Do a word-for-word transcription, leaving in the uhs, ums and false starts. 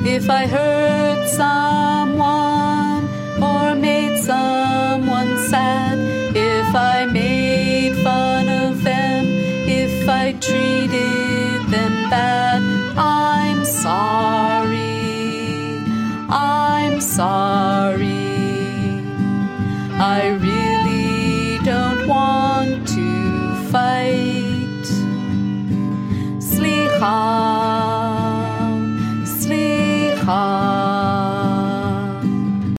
If I hurt someone or made someone sad, if I made fun of them, if I treated them bad, I'm sorry, I'm sorry. I really don't want to fight. Slicha.